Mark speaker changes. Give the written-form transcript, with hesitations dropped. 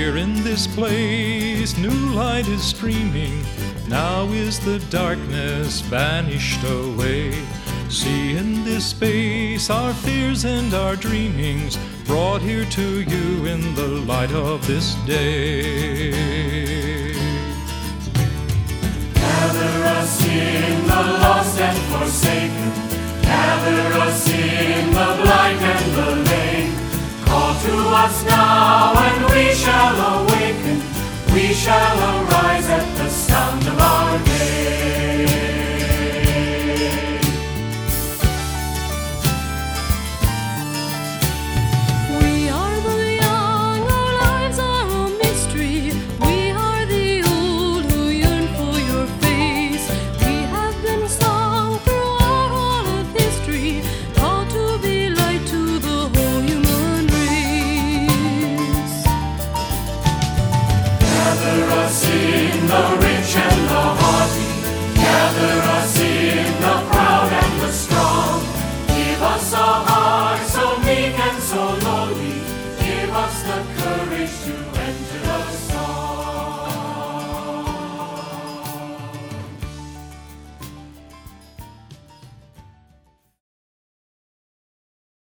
Speaker 1: Here in this place, new light is streaming. Now is the darkness banished away. See in this space our fears and our dreamings, brought here to you in the light of this day.
Speaker 2: Gather us in the lost and forsaken. Gather us in the blind and the lame. Call to us now and we shall awaken. We shall arise at the sound of our name.
Speaker 3: We are the young, our lives are a mystery. We are the old who yearn for your face. We have been sung throughout all of history, called to be light to the whole human race.
Speaker 2: Gather us in the rich and the haughty. Gather us in the proud and the strong. Give us a heart so meek and so lowly. Give us the courage to